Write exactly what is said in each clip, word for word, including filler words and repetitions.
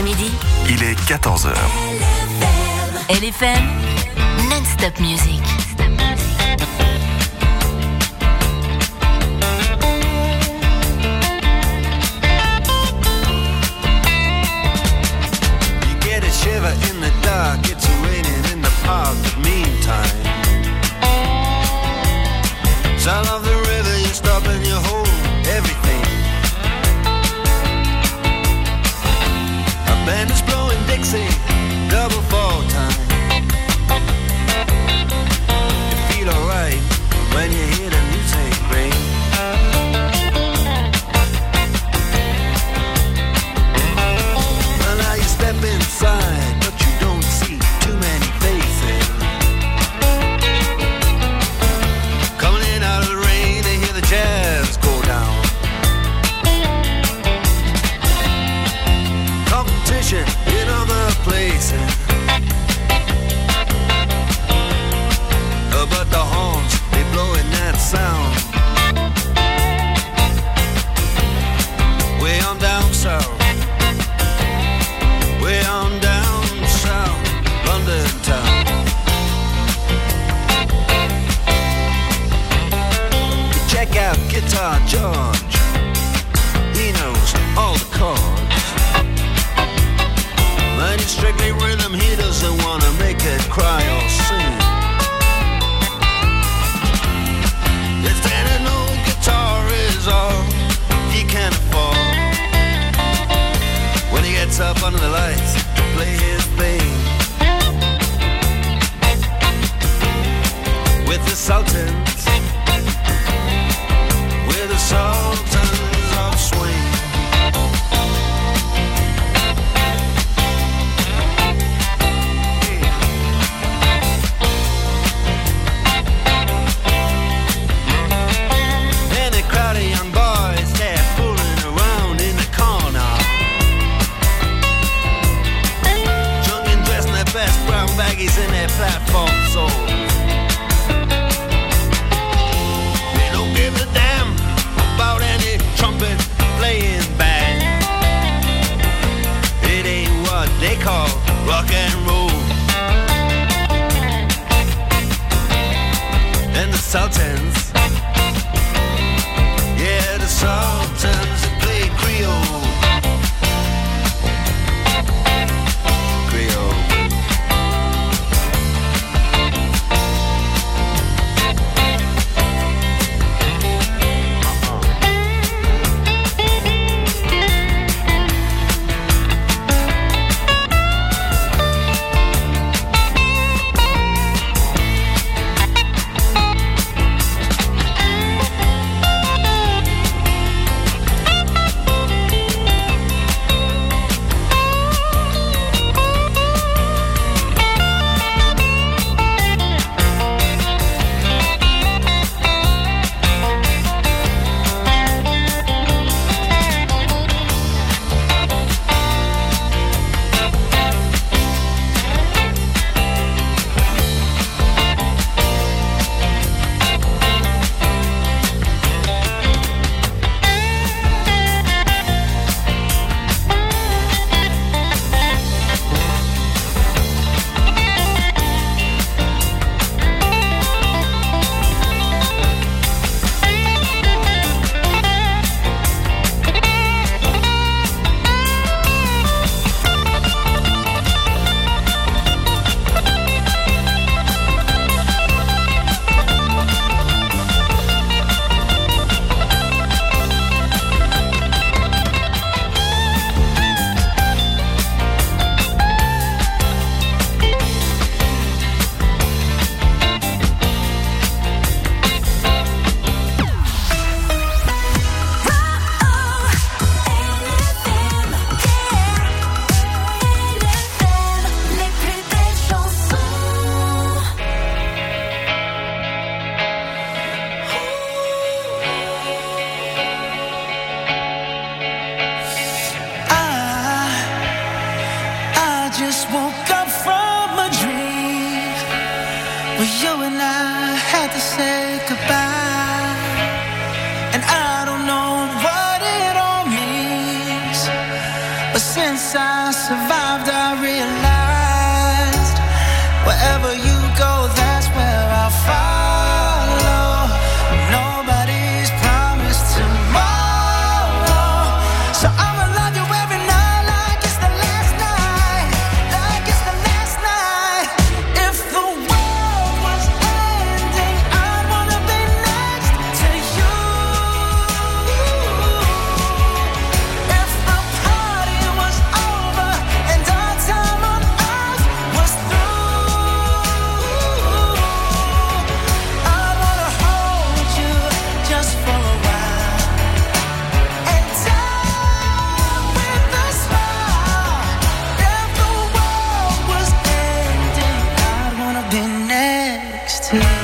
l'après-midi. Il est quatorze heures. L F M, non-stop music. You get a shiver in the dark, it's raining in the park, but meantime, sound of the river, you stop and you hold everything. A band is blowing Dixie, double fall time. You feel alright when you hear the music ring. Well, now you step inside, but you don't see too many faces. Coming in out of the rain, they hear the jazz go down. Competition in other places, uh, but the horns, they blowing that sound. Way on down south, way on down south, London town. Check out Guitar George, he knows all the chords. But it's strictly rhythm, he doesn't wanna make it cry or sing. If that an old guitar is all he can afford, when he gets up under the lights to play his thing with the Sultans, with the Sultans of Swing. And a crowd of young boys, they're fooling around in the corner, drunk and dressed in their best brown baggies in their platform soles. They don't give a damn about any trumpet playing band. It ain't what they call rock and roll. And the Sultans, yeah, the Sultans that play Creole. Creole. But since I survived, I realized wherever you go, that's where I'll follow. Nobody's promised tomorrow, so I'ma love you every night like it's the last night, like it's the last night. If the world was ending, I'd wanna be next to you. If the party was over and our time on earth was through, I'd wanna hold you just for a while and die with a smile. If the world was ending, I'd wanna be next to you.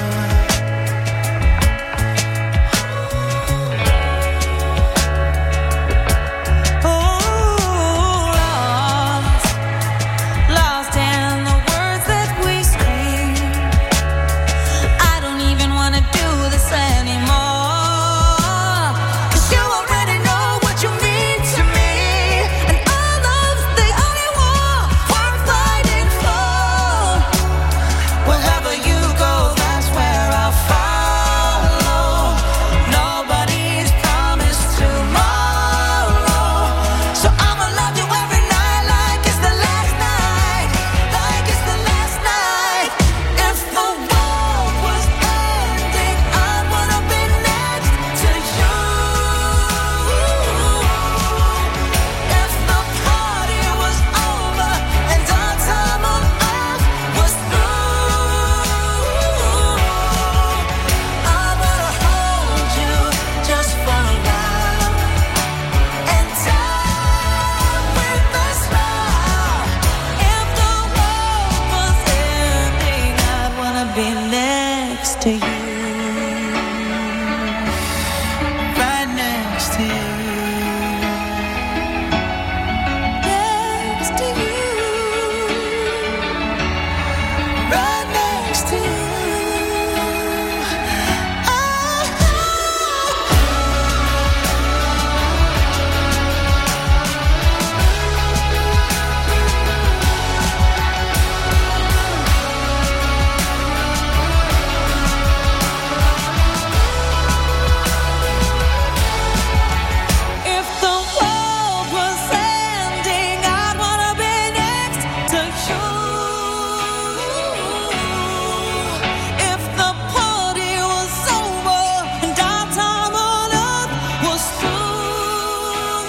Lost in the words that we scream. I don't even wanna do this anymore, 'cause you already know what you mean to me, and all love's the only war worth fighting for. Wherever you go, that's where I'll follow. Nobody's promised tomorrow, so I'ma love you every night like it's the last night, like it's the last night. If the world was ending, I'd wanna be next to you. If the party was over and our time on earth was through, I wanna hold you just for a while and die with a smile. If the world was ending, I'd wanna be next to you, right next to you, next to you, right next to you. Oh, if the world was ending, I'd wanna be next to you. If the party was over and our time on earth was through,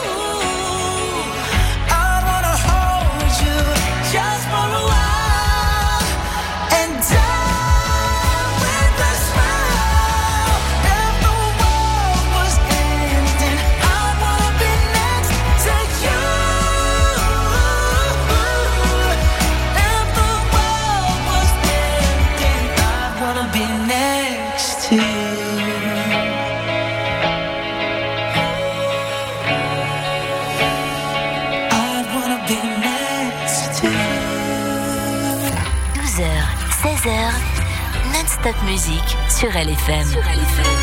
I'd wanna hold you just for a while and die with a smile. If the world was ending, I'd wanna be next to you. If the world was ending, I'd wanna be next to you. I'd wanna be next to you. douze heures, seize heures, non-stop musique sur L F M. Sur L F M.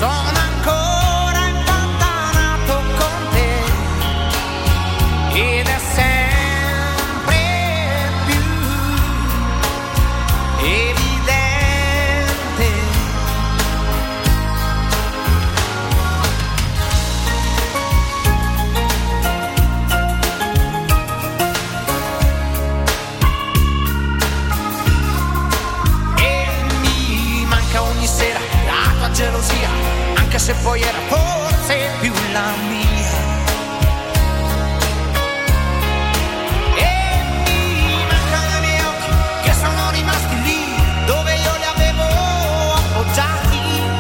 sono ancora impantanato con te ed è sempre più evidente. E mi manca ogni sera la tua gelosia, anche se poi era forse più la mia. E mi mancano i miei occhi che sono rimasti lì dove io li avevo appoggiati.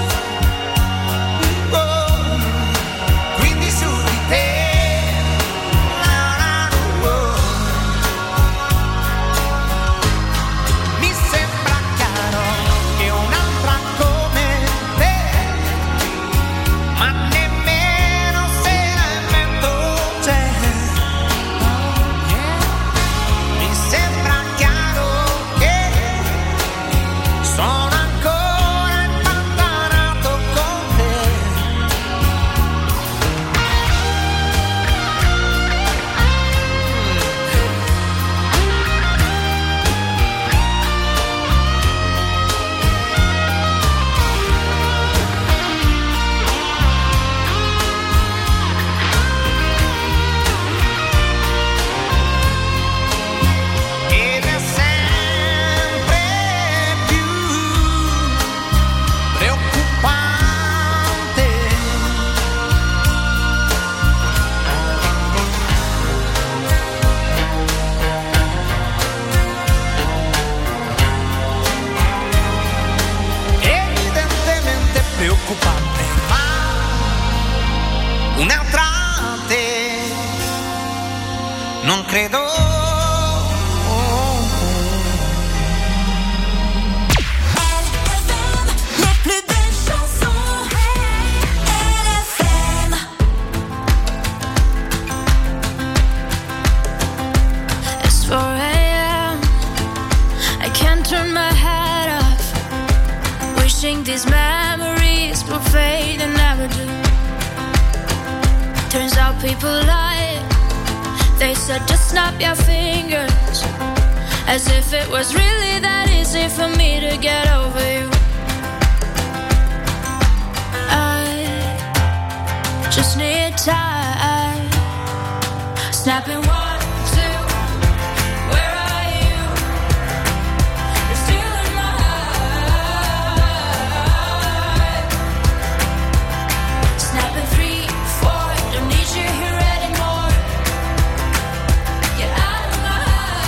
Oh, quindi su di te. Na, na, oh. Mi sembra chiaro che un'altra come te, ma nemmeno se la invento c'è. Mi sembra chiaro che sono ancora impantanato con te. Ed è sempre più preoccupante. Evidentemente preoccupante, ma un'altra te non credo. Les plus belles chansons L F M. It's four a.m. I can't turn my head off, wishing these memories will fade and never do. Turns out people lie. They said just snap your fingers, as if it was really that easy for me to get over you. I just need time. Snapping one, two. Where are you? You're still in my heart. Snapping three, four. Don't need you here anymore. Get out of my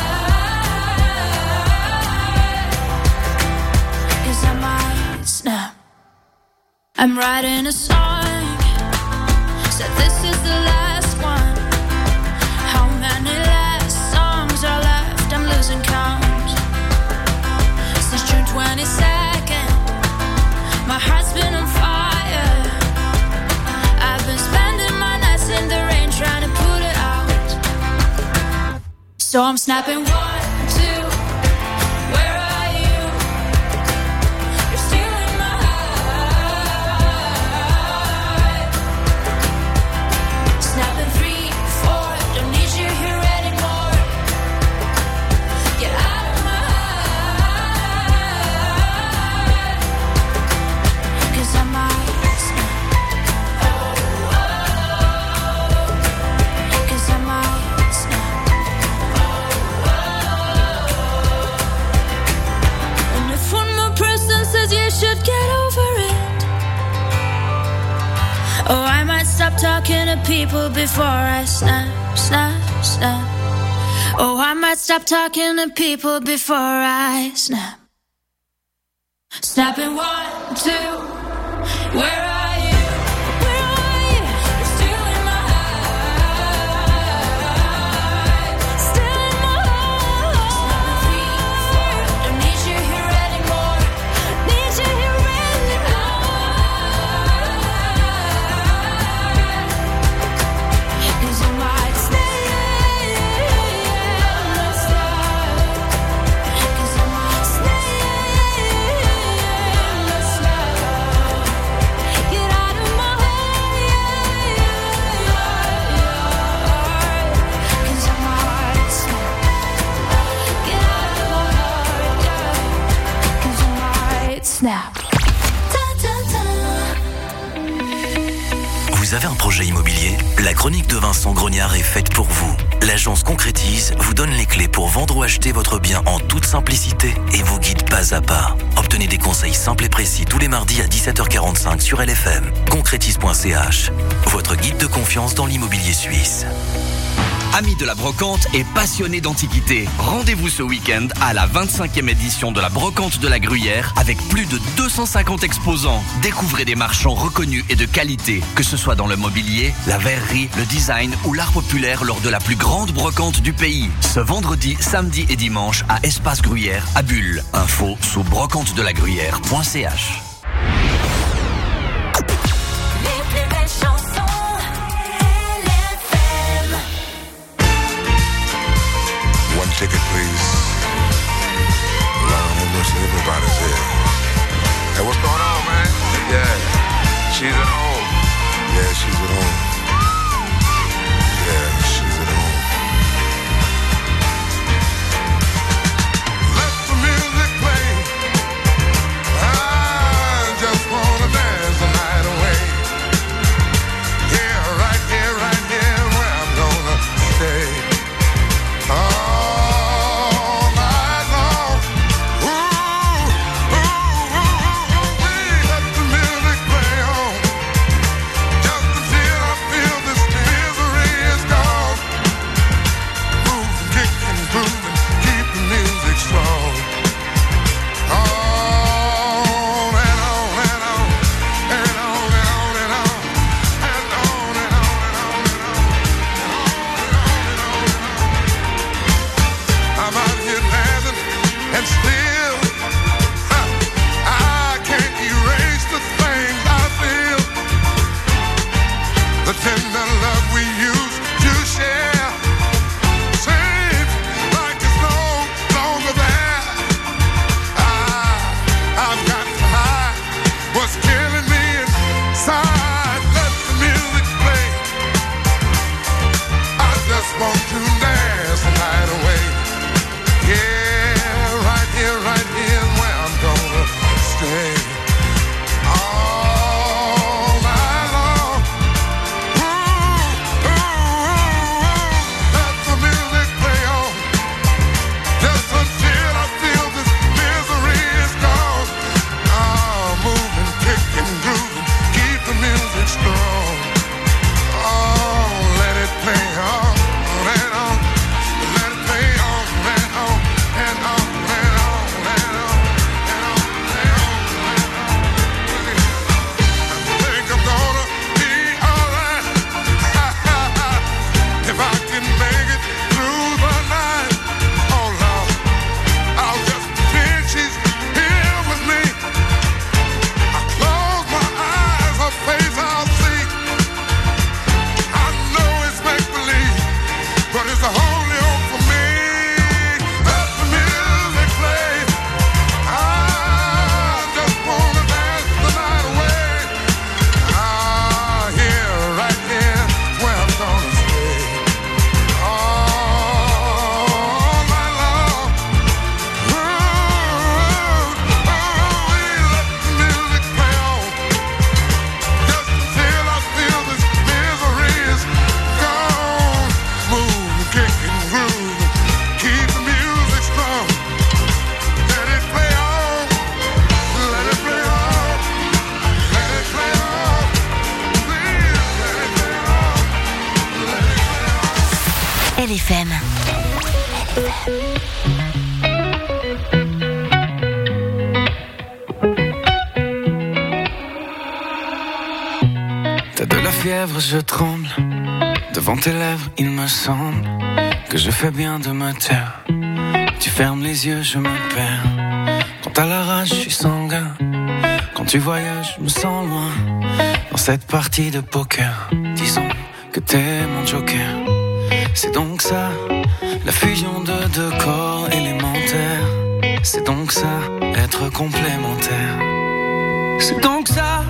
heart. 'Cause I might snap. I'm writing a song. Said this is the last one. How many last songs are left? I'm losing count. Since June twenty-second, my heart's been on fire. I've been spending my nights in the rain trying to put it out. So I'm snapping one, two. Where are you? You're still in my heart. Snapping three, four. Don't need you here anymore. Get out of my heart. 'Cause I might snap. 'Cause I might snap. And if one more person says you should get over it, oh, I might stop talking to people before I snap, snap, snap. Oh, I might stop talking to people before I snap. Snapping one, two. Where are you? Where are you? You're still in my heart. Still in my heart. Snapping three, four. Don't need you here anymore. Need you here anymore. 'Cause I might stay. Cause I might stay. Vous avez un projet immobilier ? La chronique de Vincent Grognard est faite pour vous. L'agence Concrétise vous donne les clés pour vendre ou acheter votre bien en toute simplicité et vous guide pas à pas. Obtenez des conseils simples et précis tous les mardis à dix-sept heures quarante-cinq sur L F M. concrétise point c h, votre guide de confiance dans l'immobilier suisse. Amis de la brocante et passionnés d'antiquités, rendez-vous ce week-end à la vingt-cinquième édition de la brocante de la Gruyère avec plus de deux cent cinquante exposants. Découvrez des marchands reconnus et de qualité, que ce soit dans le mobilier, la verrerie, le design ou l'art populaire lors de la plus grande brocante du pays. Ce vendredi, samedi et dimanche à Espace Gruyère à Bulle. Info sous brocante de la gruyère point c h. Ticket, please. Lord have mercy, everybody's here. Hey, what's going on, man? Yeah, she's at home. Yeah, she's at home. Yeah, she's at home. Let the music play. I just wanna dance the night away. Yeah, right here, right here, where I'm gonna stay. Oh. L F M. T'as de la fièvre, je tremble. Devant tes lèvres, il me semble que je fais bien de me taire. Tu fermes les yeux, je me perds. Quand t'as la rage, je suis sanguin. Quand tu voyages, je me sens loin. Dans cette partie de poker, disons que t'es mon joker. C'est donc ça, la fusion de deux corps élémentaires. C'est donc ça, être complémentaire. C'est donc ça,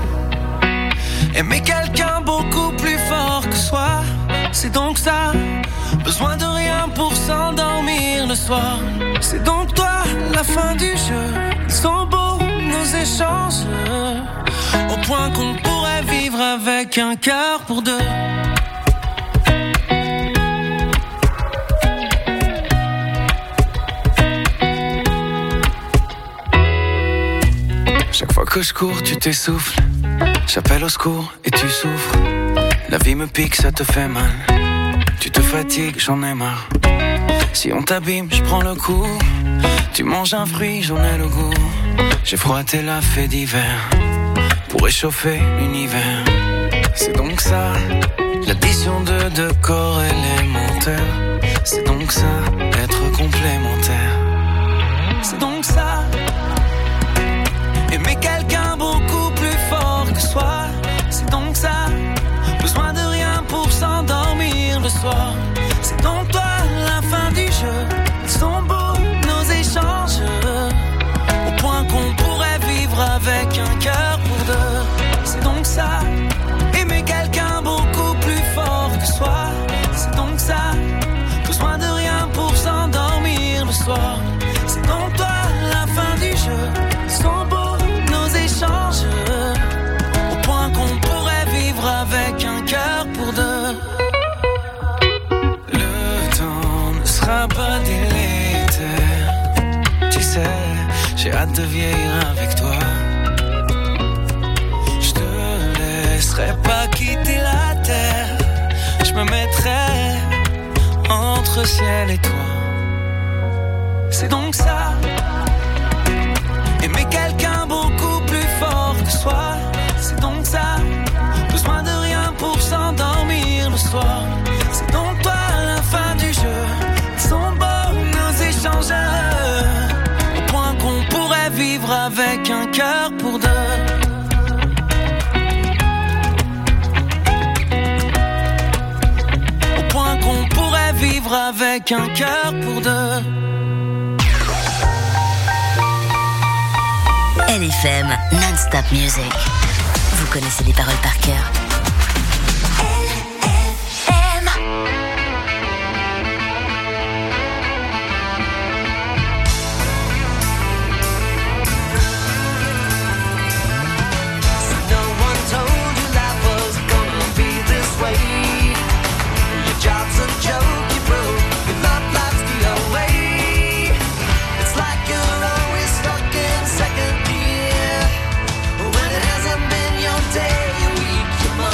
aimer quelqu'un beaucoup plus fort que soi. C'est donc ça, besoin de rien pour s'endormir le soir. C'est donc toi, la fin du jeu. Ils sont beaux nos échanges, au point qu'on pourrait vivre vivre avec un cœur pour deux. Chaque fois que je cours, tu t'essouffles. J'appelle au secours et tu souffres. La vie me pique, ça te fait mal. Tu te fatigues, j'en ai marre. Si on t'abîme, je prends le coup. Tu manges un fruit, j'en ai le goût. J'ai froissé la fée d'hiver pour réchauffer l'univers. C'est donc ça, l'addition de deux corps élémentaires. C'est donc ça, être complémentaire. C'est donc ça, aimer quelqu'un beaucoup plus fort que soi. C'est donc ça, besoin de rien pour s'endormir le soir. C'est donc toi, la fin du jeu. Ils sont beaux, nos échanges, au point qu'on pourrait vivre avec un cœur pour deux. C'est donc ça, aimer quelqu'un beaucoup plus fort que soi. C'est donc ça, besoin de rien pour s'endormir le soir. C'est donc toi, la fin du jeu. Ils sont beaux, nos échanges, au point qu'on pourrait vivre avec un cœur pour deux. Le temps ne sera pas délétère. Tu sais, j'ai hâte de vieillir avec toi. Je te laisserai pas quitter la terre. Je me mettrai entre ciel et toi. C'est donc ça, aimer quelqu'un beaucoup plus fort que soi. C'est donc ça, besoin de rien pour s'endormir le soir. C'est donc toi, la fin du jeu. Ils sont beaux, nos échanges, au point qu'on pourrait vivre avec un cœur pour deux. Au point qu'on pourrait vivre avec un cœur pour deux. L F M Non-Stop Music. Vous connaissez les paroles par cœur. Second gear, when it hasn't been your day, your week, your month.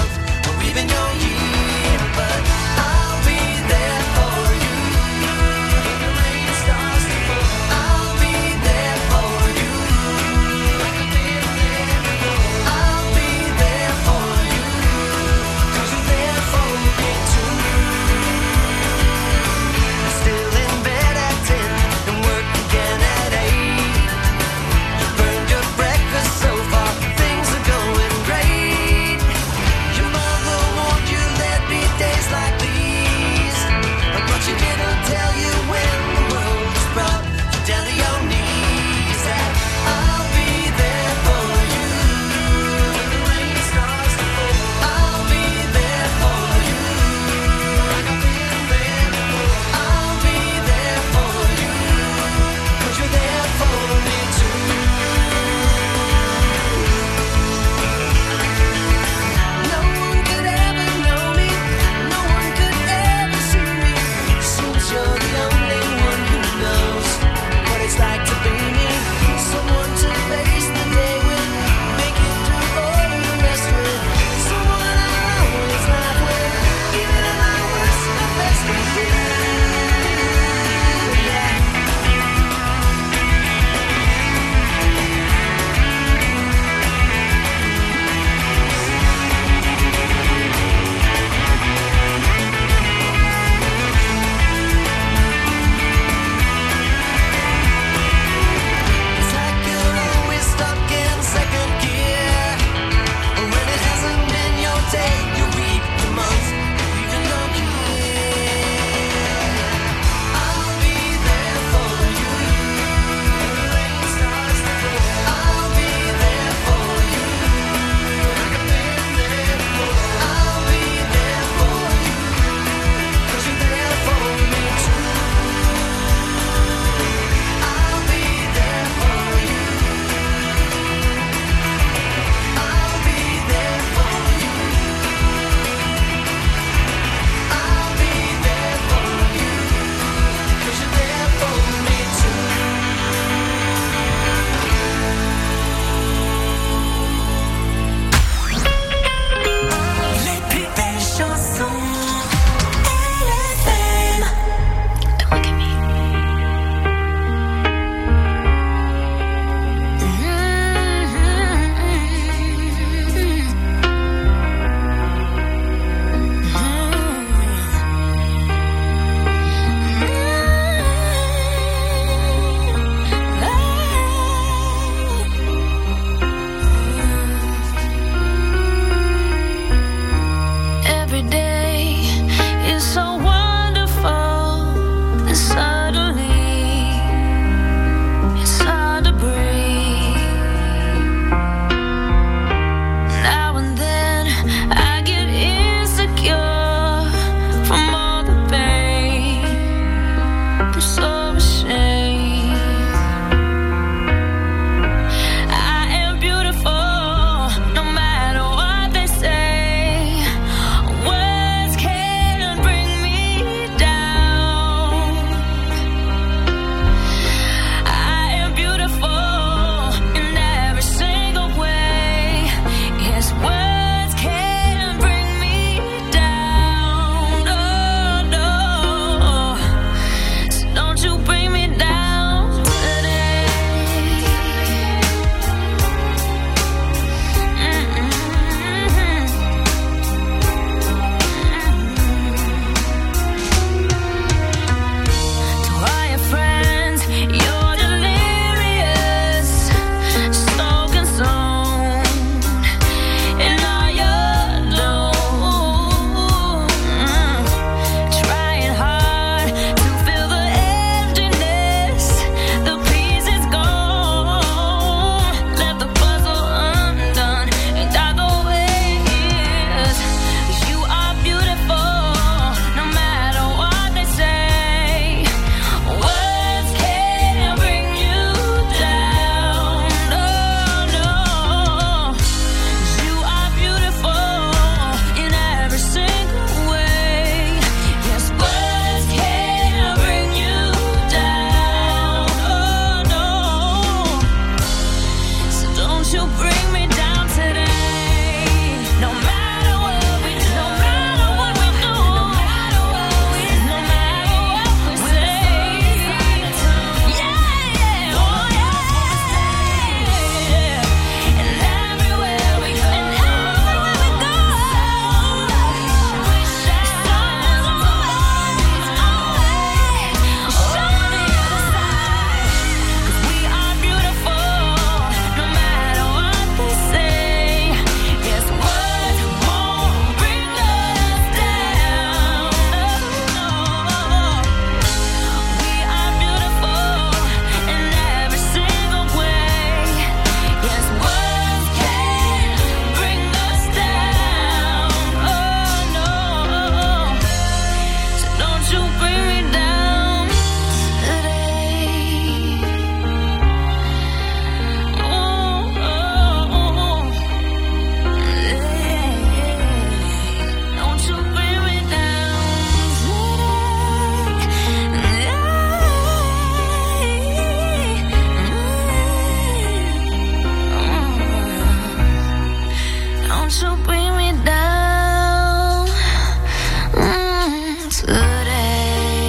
Don't you bring me down mm, today.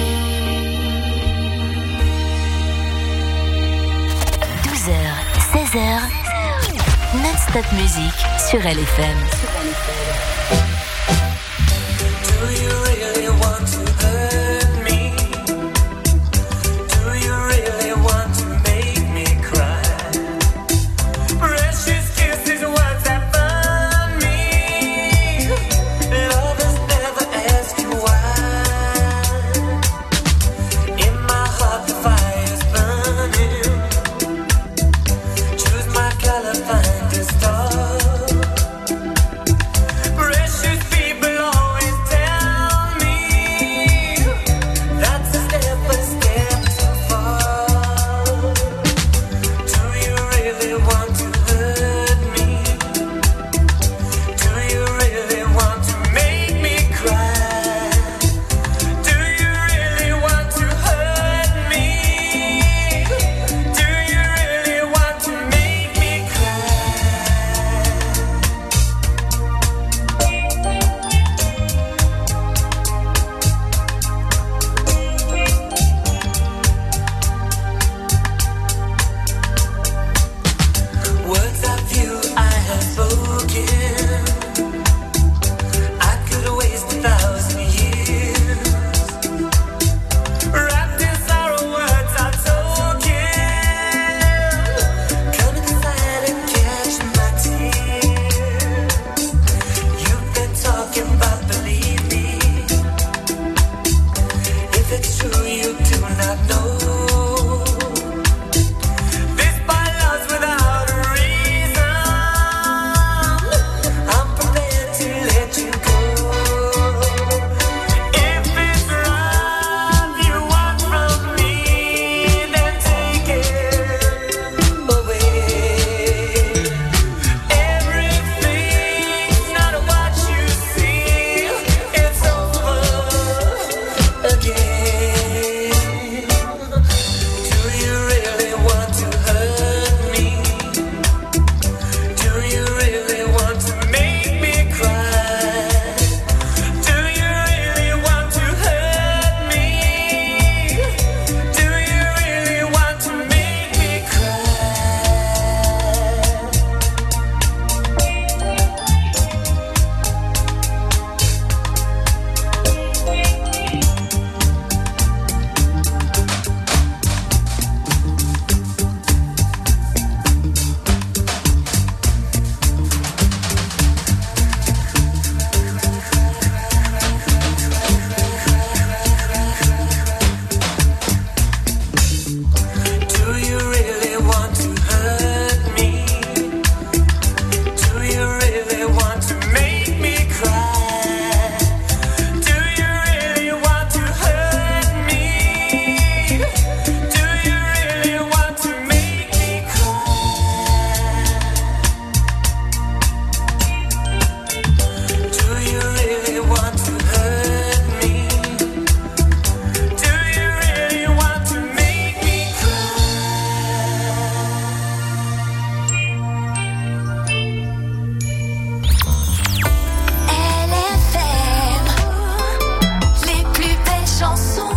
douze heures, seize heures, non-stop musique sur L F M. Do you really want to hurt me? Do you really want to make me cry? Precious kisses, words that burn me. Lovers never ask you why. In my heart the fire's burning. Choose my color, find a star. Precious people always tell me that's a step, a step too far. Do you really want to hurt me? Do you really want to make me cry? Do you really want to hurt me? Do you really want to make me cry? Words of you I have spoken. I could waste a thousand years. Wrapped in sorrow, words are token. Come inside and catch my tears. You've been talking about believe me. If it's true, you do not know. This by love's without a reason. I'm prepared to let you go. If it's love you want from me, then take it away. Everything's not what you see. It's over again. Do you really want to hurt me? Do you really want to make me cry? Do you really want to hurt me? Do you really want to make me cry? Do you really want to hurt me? Do you really want to make me cry? Do you really want to hurt me? Do you really want to make me cry? Do you really want to hurt me? Do you really want to make me L F M, les plus belles chansons.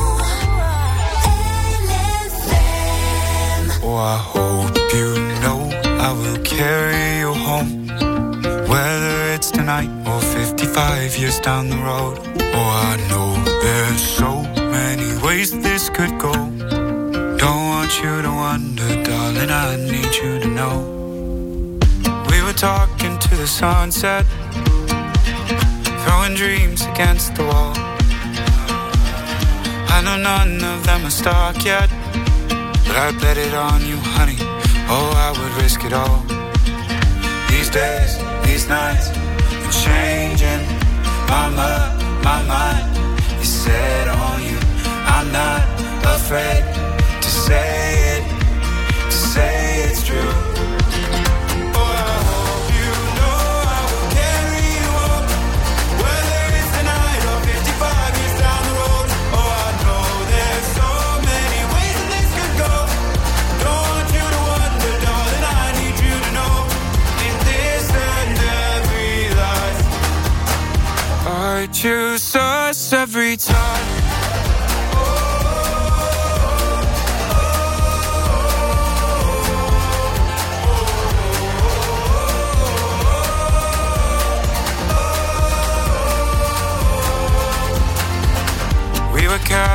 L F M. Oh, I hope you know I will carry you home, whether it's tonight or fifty-five years down the road. Oh, I know there's so many ways this could go. Don't want you to wonder, darling, I need you to know. We were talking to the sunset, throwing dreams against the wall. I know none of them are stuck yet, but I bet it on you, honey. Oh, I would risk it all. These days, these nights, I'm changing my mind, my mind is set on you. I'm not afraid to say it, to say it's true. Oh, I hope you know I will carry you home, whether it's tonight or fifty-five years down the road. Oh, I know there's so many ways that this could go. Don't want you to wonder, darling, I need you to know. In this endeavor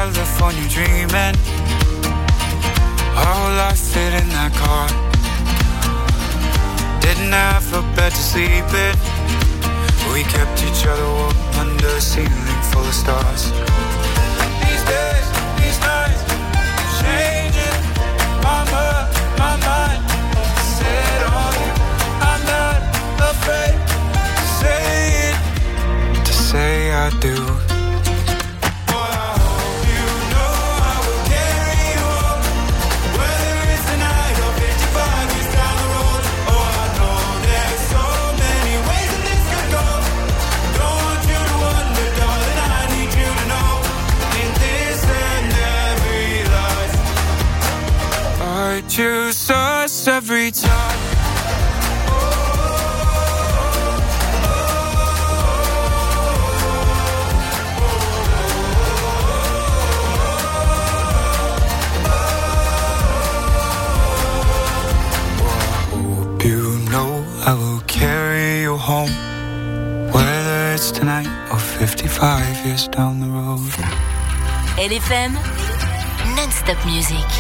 California dreaming. Our whole life fit in that car. Didn't have a bed to sleep in. We kept each other warm under a ceiling full of stars. These days, these nights, changing my mind, my mind. Set on you, I'm not afraid to say it, to say I do. Choose us every time. Hope you know I will carry you home, whether it's tonight or fifty-five years down the road. L F M, non-stop music.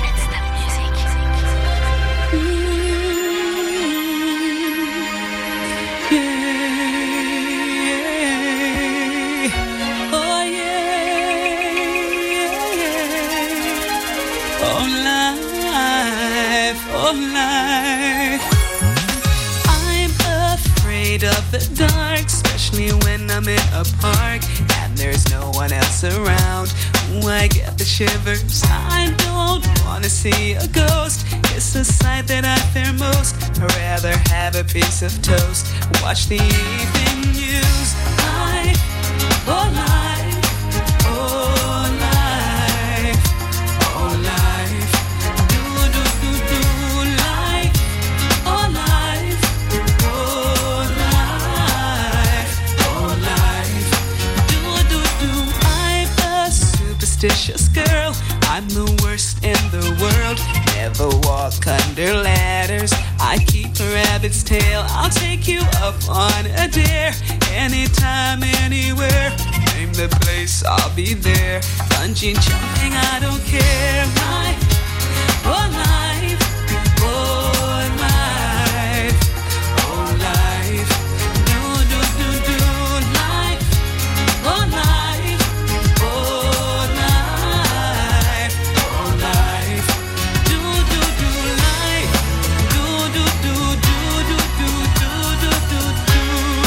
I'm afraid of the dark, especially when I'm in a park and there's no one else around. Ooh, I get the shivers. I don't wanna see a ghost. It's the sight that I fear most. I'd rather have a piece of toast, watch the evening news. I, oh life, oh life, oh life. Do do do do life, oh life, oh life, oh life. Do do do. I'm a superstitious girl. I'm the worst in the world. Never walk under ladders. I keep a rabbit's tail. I'll take you up on a dare. Anytime, anywhere. Name the place, I'll be there. Bungee jumping, I don't care. Life, oh life, oh life, oh life. Do do do do life, oh life, oh life, oh life. Do do do life, do do do do do do do do do.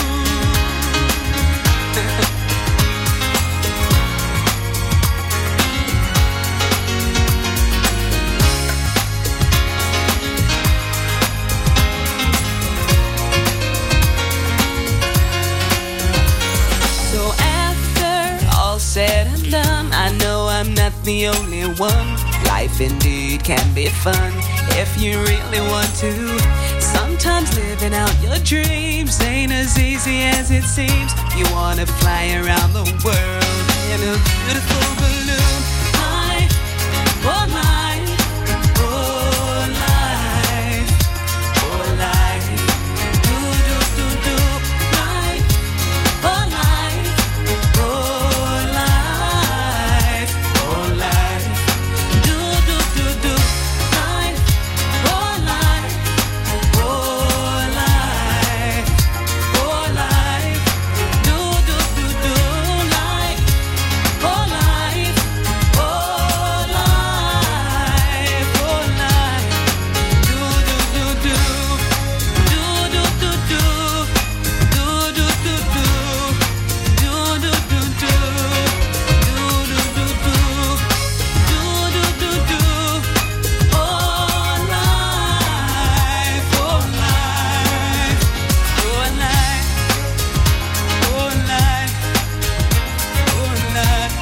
So after all said and done, I know I'm not the only one. Life indeed can be fun if you really want to. Sometimes living out your dreams ain't as easy as it seems. You wanna fly around the world in a beautiful balloon. Life, oh life, oh life, oh life. Do do do do life, oh life, oh life, oh life. Do do do do life, oh life, oh life, oh life. Do do do do life, oh life, oh life, oh life. Do do do do, do do do do, do do do do, do do do do, do do do do, do do do do. Oh life, oh life, oh life, oh life, oh life.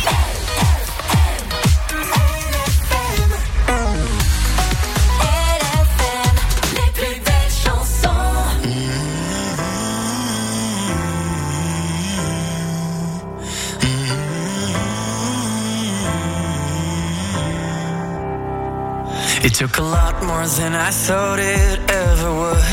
L F M, les plus belles chansons. It took a lot more than I thought it ever would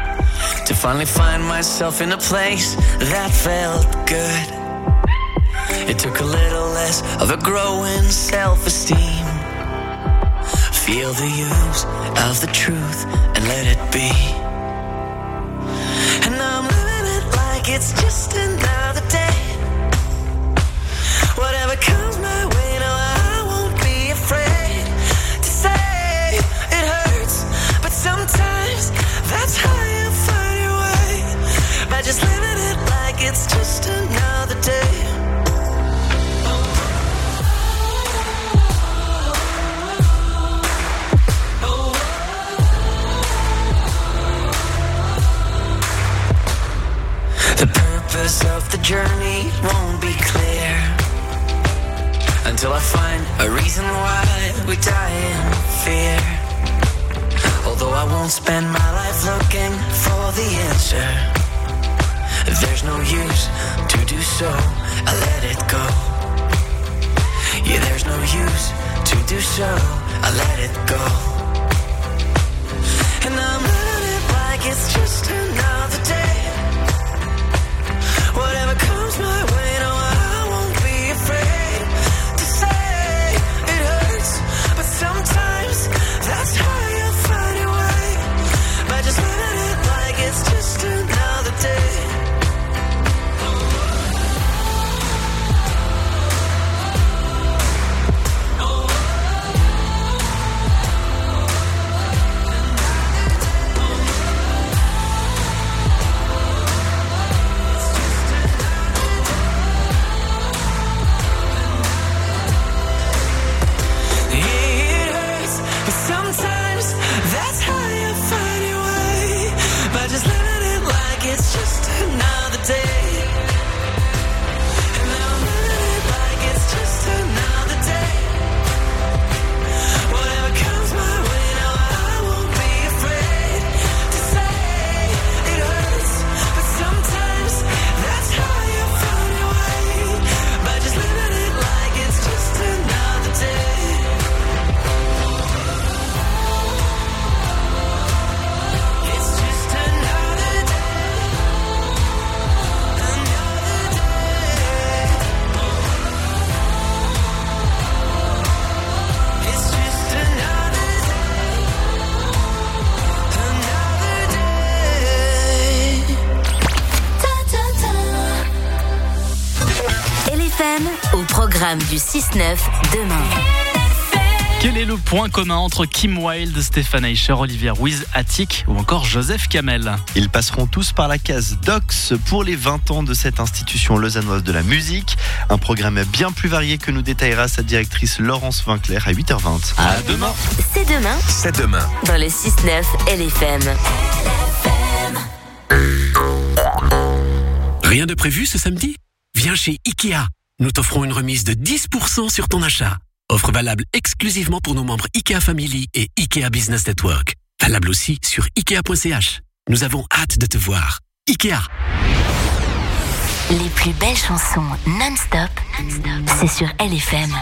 to finally find myself in a place that felt good. It took a little less of a growing self-esteem. Feel the use of the truth and let it be. And I'm living it like it's just another day. Whatever comes my way, no, I won't be afraid to say it hurts, but sometimes that's how you find your way, by just living it like it's just another day. The purpose of the journey won't be clear until I find a reason why we die in fear. Although I won't spend my life looking for the answer, there's no use to do so, I let it go. Yeah, there's no use to do so, I let it go. And I'm living it like it's just another day. Whatever comes my way, no, I won't be afraid to say it hurts, but sometimes that's how you find your way, by just living it like it's just another day. Au programme du six neuf demain. Quel est le point commun entre Kim Wilde, Stéphane Eicher, Olivier Ruiz, Attic ou encore Joseph Kamel? Ils passeront tous par la case Docs pour les vingt ans de cette institution lausannoise de la musique. Un programme bien plus varié que nous détaillera sa directrice Laurence Vinclair à huit heures vingt. À demain. C'est demain. C'est demain. Dans le six neuf L F M. Rien de prévu ce samedi? Viens chez Ikea. Nous t'offrons une remise de dix pour cent sur ton achat. Offre valable exclusivement pour nos membres Ikea Family et Ikea Business Network. Valable aussi sur ikea point c h. Nous avons hâte de te voir. Ikea. Les plus belles chansons non-stop, c'est sur L F M.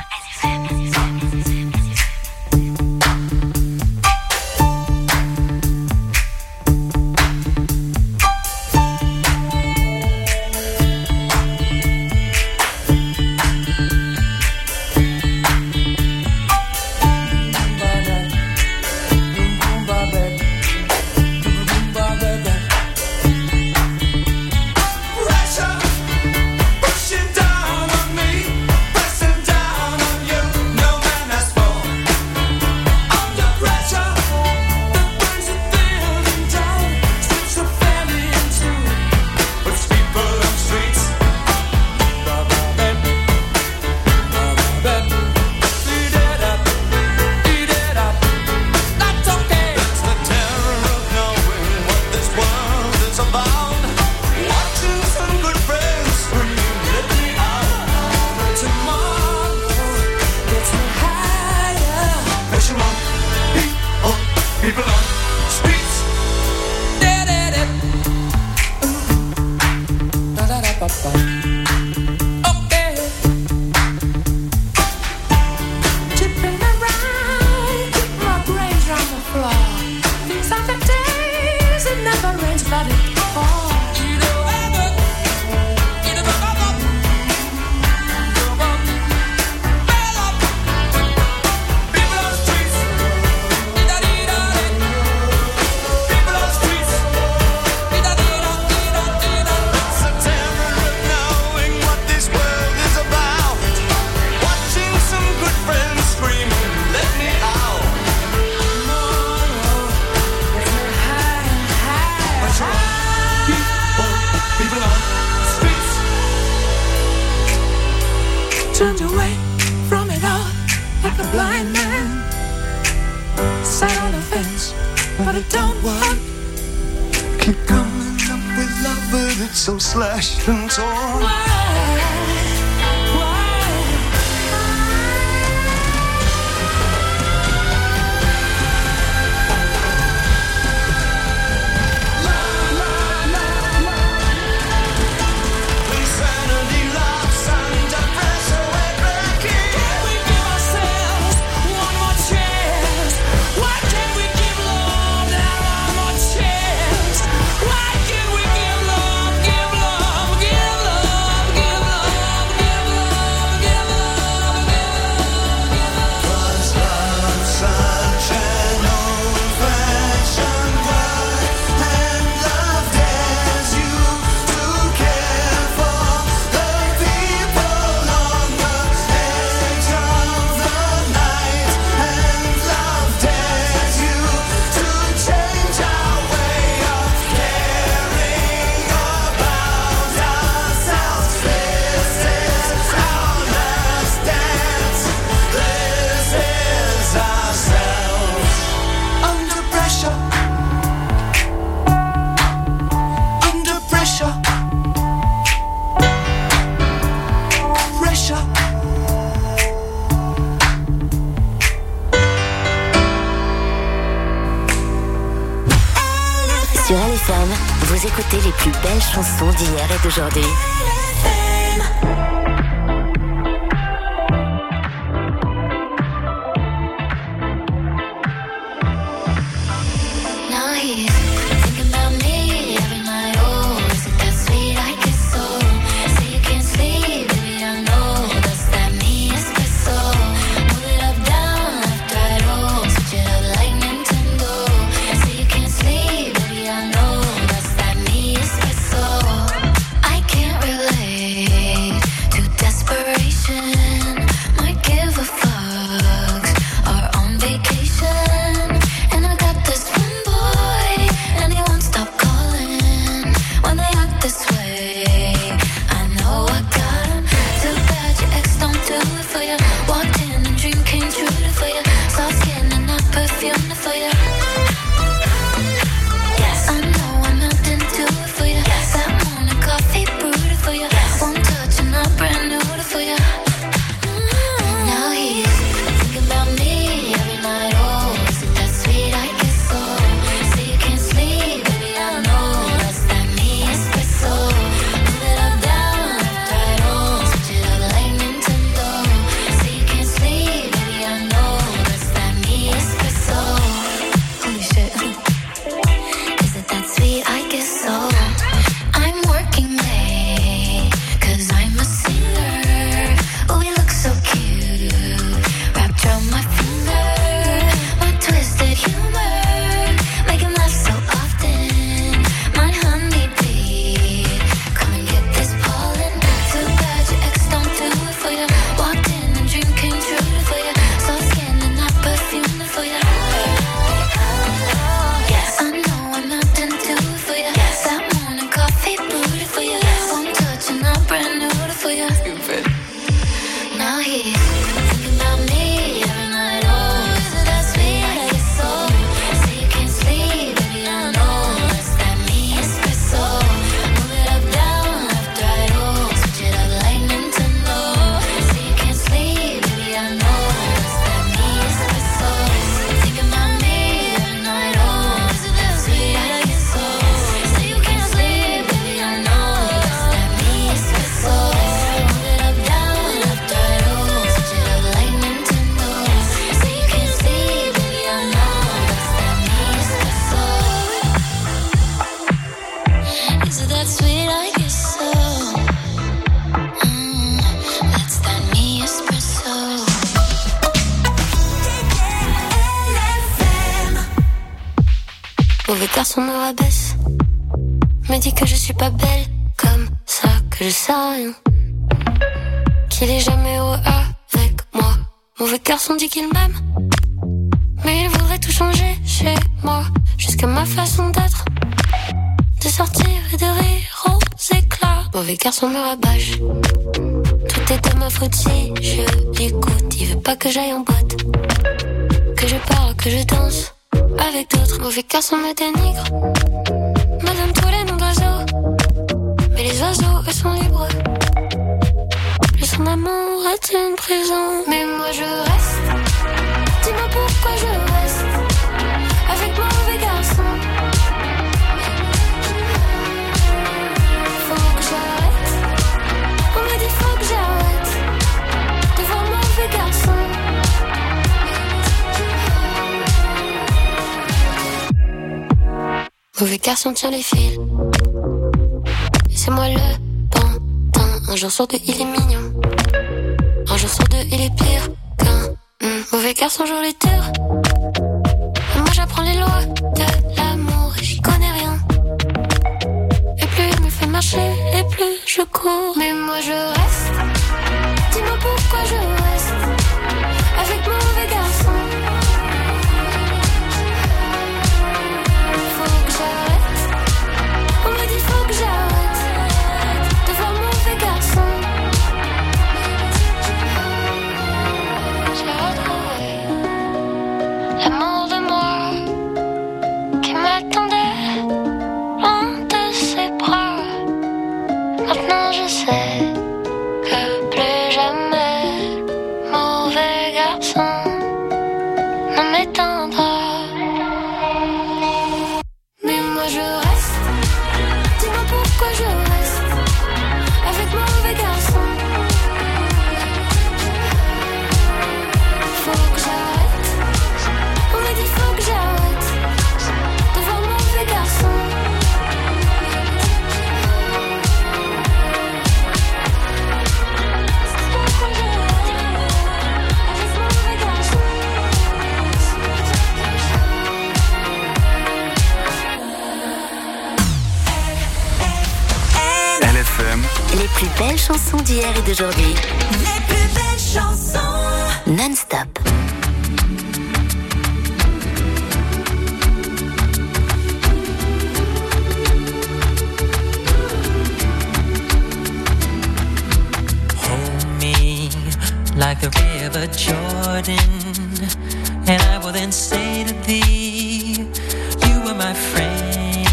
turned away from it all like a blind man. Sat on the fence, but it don't work. Keep coming up with love, but it's so slashed and torn. Sur L F M, vous écoutez les plus belles chansons d'hier et d'aujourd'hui. Now he's thinking about me every night. Oh, is it that sweet I get so? Say you can't sleep, baby, I know that's that me espresso. Move it up, down, left, right, oh, switch it up like Nintendo. Say you can't sleep, baby, I know that's that me espresso. I can't relate to desperation. Might give a fucks. Are on vacation, and I got this one boy, and he won't stop calling when they act this way. I know I got him. Too bad your ex don't do it for you. Walked in and dream came true for you. Soft skin and not perfume for you. Yes, I know I'm not into it for you. That morning coffee brewed for you. One touch and I'm brand new for you. Now he's thinking about me every night. Oh, is it that sweet I get so? Say you can't sleep, baby, I know that's that me espresso. Move it up, down, left, right, oh, switch it up like Nintendo. Say you can't sleep, baby, I know that's that me espresso. Holy shit. Is it that sweet I get so? I'm working late, cause I'm a singer. Oh, you look so cute, wrapped around my finger. My twisted humor, make him laugh so often. My honeybee, come and get this pollen. Too bad your ex don't do it for you. Walked in and dream came true for you. Soft skin and not perfume for you. Yes, I know I'm not into it for you. That morning coffee brewed for you. One touch and I'm brand new for you. Now he's thinking about me every night. Oh, is it that sweet I get so? Say you can't sleep, baby, I know that's that me espresso. Move it up, down, left, right, oh, switch it up like Nintendo. Say you can't sleep, baby, I know that's that me espresso. Thinking about me every night. Oh, is it that sweet I get so? Say you can't sleep, baby, I know that's that me espresso. Move it up, down, left, right, oh, switch it up like Nintendo. Say you can't sleep, baby, I know that's that me espresso. Is it that sweet I get so? Mm, that's that me espresso. Mauvais garçon me rabaisse, me dit que je suis pas belle comme ça, que je sais rien, qu'il est jamais heureux avec moi. Mauvais garçon dit qu'il m'aime, mais il voudrait tout changer chez moi, jusqu'à ma façon d'être, de sortir et de rire aux éclats. Mauvais garçon me rabâche, Tout est de ma faute si je l'écoute. Il veut pas que j'aille en boîte, que je parle, que je danse avec d'autres. Mauvais garçon me dénigre, me donne tous les noms d'oiseaux, mais les oiseaux eux sont libres. Plus son amour est une prison. Mais moi je reste. Dis-moi pourquoi je reste avec mon mauvais garçon. Faut que j'arrête. On me dit faut que j'arrête de voir mon mauvais garçon. Mauvais garçon tient les fils. Et c'est moi le pantin. Un jour sur deux il est mignon, un jour sur deux il est pire qu'un mmh. Mauvais garçon joue les tours. Et moi j'apprends les lois de l'amour et j'y connais rien. Et plus il me fait marcher et plus je cours. Mais moi je reste. Dis-moi pourquoi je reste avec mon mauvais garçon. Faut que j'arrête. On me dit faut que j'arrête de voir mon mauvais garçon. J'ai retrouvé l'amour de moi qui m'attendait loin de ses bras. Maintenant je sais que plus jamais mauvais garçon ne m'éteindra. Mais moi je reste. Dis-moi pourquoi je reste avec mon mauvais garçon. Faut que j'arrête. On me dit faut que j'arrête de voir mon mauvais garçon. Pourquoi je reste avec mon mauvais garçon. L F M. Les plus belles chansons d'hier et d'aujourd'hui. Les plus belles chansons. Non-stop. Hold me like the river Jordan, and I will then say to thee, you are my friend.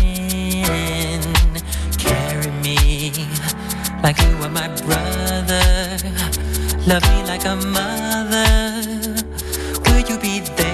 Carry me like you are my brother. Love me like a mother. Will you be there?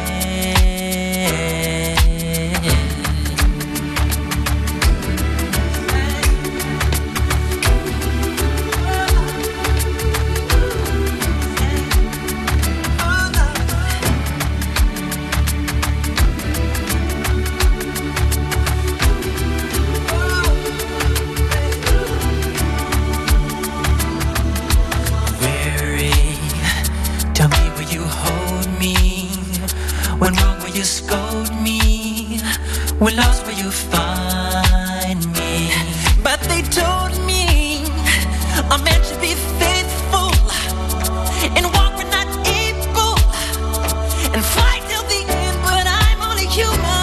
Weary, tell me, will you hold me? When wrong, will you scold me? When lost, will you find me? But they told me a man should be faithful and walk when not able and fight till the end, but I'm only human.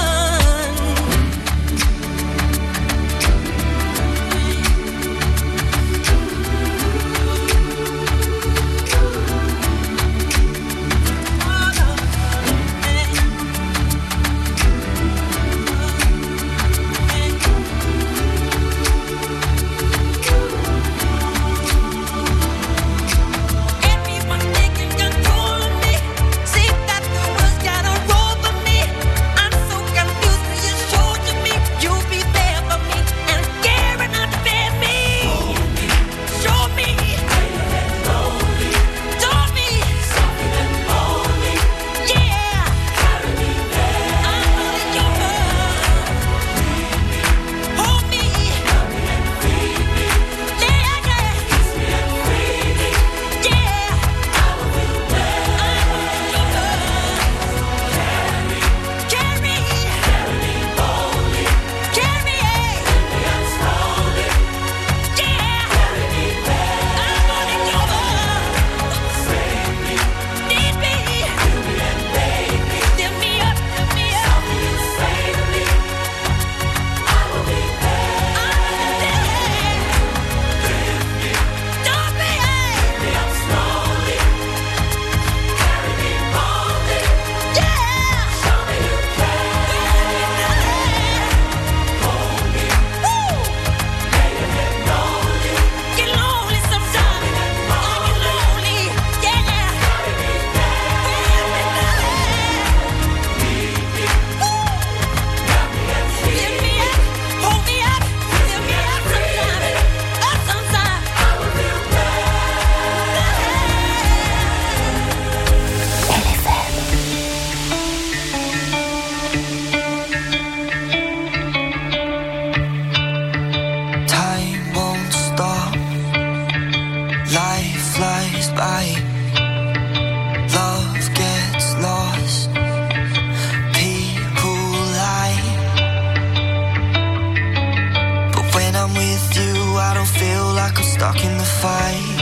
stuck in the fight.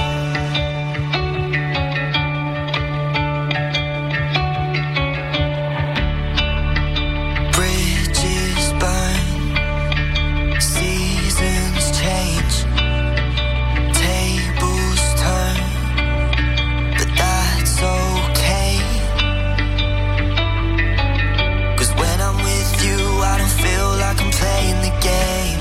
Bridges burn, seasons change, tables turn, but that's okay. 'Cause when I'm with you, I don't feel like I'm playing the game.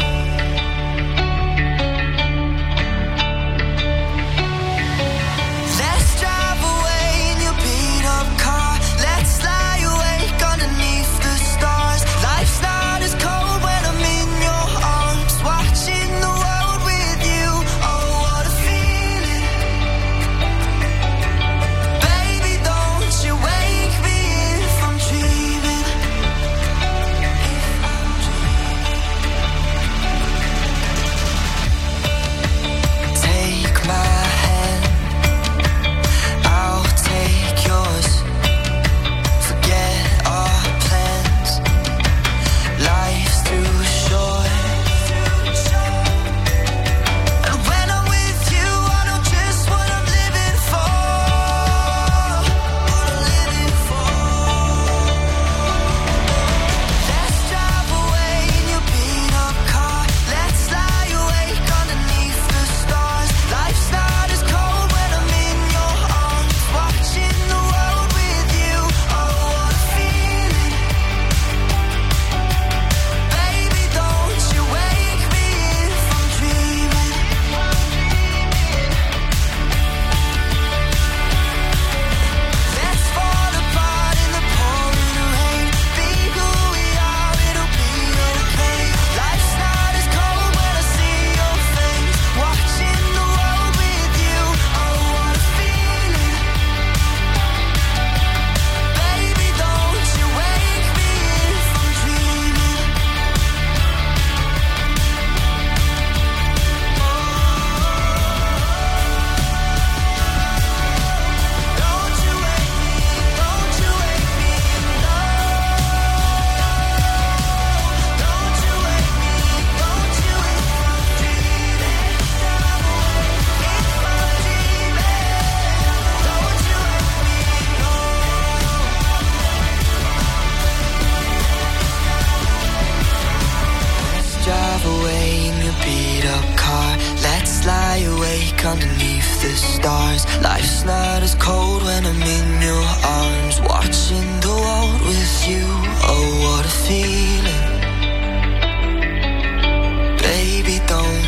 Underneath the stars, life's not as cold when I'm in your arms, watching the world with you. Oh, what a feeling.